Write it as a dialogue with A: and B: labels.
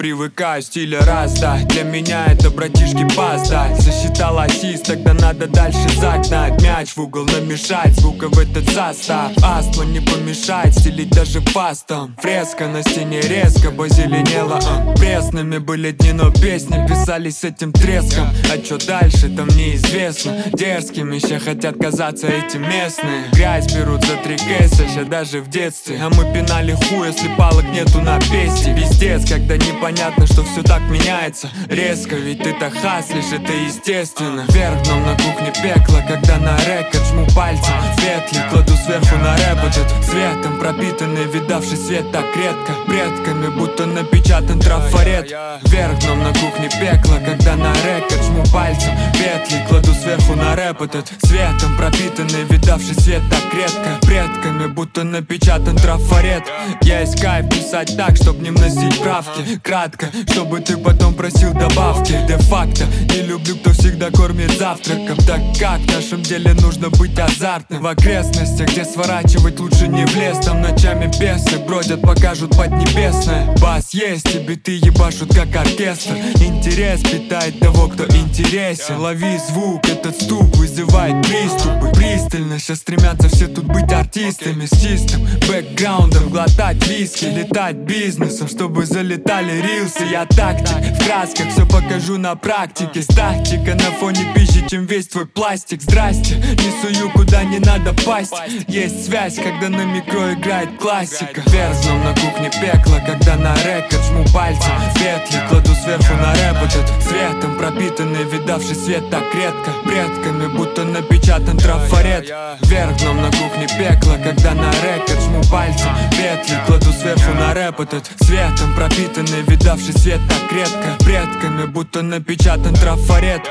A: привыкаю, стиля раста. Для меня это, братишки, пастать. Засчитал ассист, тогда надо дальше загнать мяч в угол, намешать звука в этот состав. Астма не помешает стелить даже пастом. Фреска на стене резко позеленела, Пресными были дни, но песни писались с этим треском. А чё дальше, там неизвестно. Дерзкими еще хотят казаться эти местные. Грязь берут за 3 кейса, ща даже в детстве. А мы пинали хуй, если палок нету на песте. Пиздец, когда непонятно, что все так меняется резко, ведь ты-то хаслишь, это естественно. Вверх дном на кухне пекло, когда на рекорд жму пальцем петли, кладу сверху на рэп этот светом пропитанный, видавший свет так редко. Предками будто напечатан трафарет. Вверх дном на кухне пекло, когда на рекорд жму пальцем петли, кладу сверху на рэп этот светом пропитанный, видавший свет так редко. Предками будто напечатан трафарет. Есть кайф писать так, чтоб не вносить правки. Кратко, чтобы ты потом просил добавки. Де-факто не люблю, кто всегда кормит завтраком. Так как в нашем деле нужно быть азартным. В окрестностях, где сворачивать лучше не в лес. Там ночами бесы бродят, покажут поднебесное. Бас есть, и биты ебашут как оркестр. Интерес питает того, кто интересен. Лови звук, этот стук вызывает приступы. Пристально сейчас стремятся все тут быть артистами. С чистым бэкграундом, глотать виски, летать бизнесом, чтобы залетали рилсы. Я тактик, в красках все покажу на практике. Статика на фоне пищи, чем весь твой пластик. Здрасте, не сую куда не надо пасть. Есть связь, когда на микро играет классика. Вверх дном на кухне пекло, когда на рекорд жму пальцем петли, кладу сверху на рэп этот светом пропитанный, видавший свет так редко. Предками будто напечатан трафарет. Вверх дном на кухне пекло, когда на рекорд жму пальцем петли, кладу сверху на рэп этот светом пропитанный, видавший свет так редко. Предками будто напечатан трафарет.